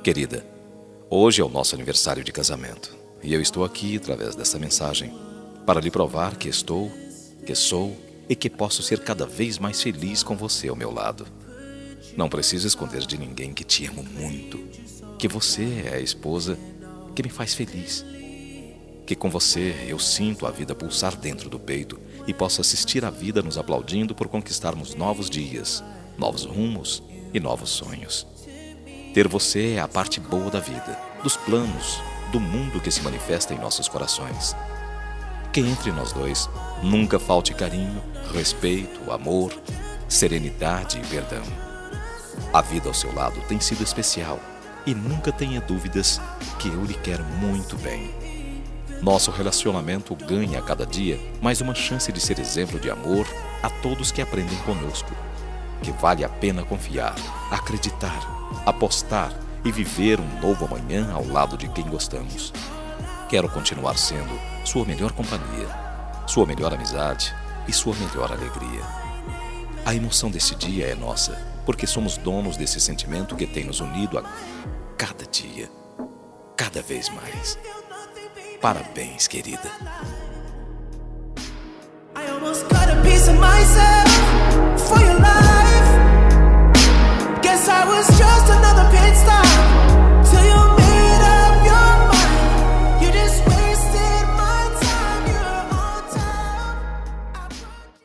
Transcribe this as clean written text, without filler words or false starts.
Querida, hoje é o nosso aniversário de casamento e eu estou aqui através dessa mensagem para lhe provar que estou, que sou e que posso ser cada vez mais feliz com você ao meu lado. Não preciso esconder de ninguém que te amo muito, que você é a esposa que me faz feliz, que com você eu sinto a vida pulsar dentro do peito e posso assistir a vida nos aplaudindo por conquistarmos novos dias, novos rumos e novos sonhos. Ter você é a parte boa da vida, dos planos, do mundo que se manifesta em nossos corações. Que entre nós dois nunca falte carinho, respeito, amor, serenidade e perdão. A vida ao seu lado tem sido especial e nunca tenha dúvidas que eu lhe quero muito bem. Nosso relacionamento ganha a cada dia mais uma chance de ser exemplo de amor a todos que aprendem conosco. Que vale a pena confiar, acreditar, apostar e viver um novo amanhã ao lado de quem gostamos. Quero continuar sendo sua melhor companhia, sua melhor amizade e sua melhor alegria. A emoção desse dia é nossa, porque somos donos desse sentimento que tem nos unido a cada dia, cada vez mais. Parabéns, querida. I almost got a piece of myself.